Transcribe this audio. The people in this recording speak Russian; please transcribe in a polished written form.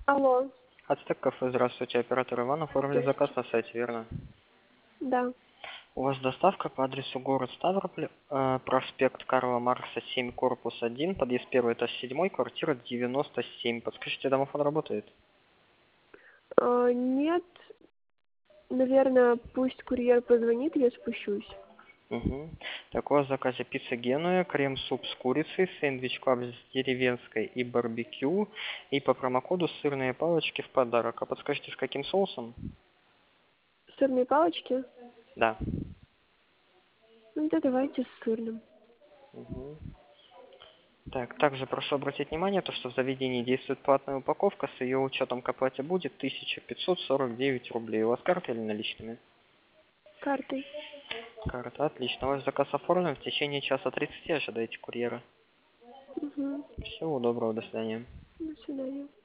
Алло, Ацтек кафе, здравствуйте, оператор Иван, оформили заказ на сайте, верно? да. У вас доставка по адресу город Ставрополь, проспект Карла Маркса, 7, корпус 1, подъезд 1, этаж 7, квартира 97. Подскажите, домофон работает? Нет, наверное, пусть курьер позвонит, я спущусь. Угу. Так, у вас в заказе пицца Генуя, крем-суп с курицей, сэндвич клаб с деревенской и барбекю, и по промокоду сырные палочки в подарок. А подскажите, с каким соусом? Сырные палочки? Да. Ну да, давайте с сырным. Угу. Так, также прошу обратить внимание, то, что в заведении действует платная упаковка, с ее учетом к оплате будет 1549 рублей. У вас карта или наличными? Картой. Карта, отлично. Ваш заказ оформлен, в течение часа 30 ожидайте курьера. Угу. Всего доброго, до свидания. До свидания.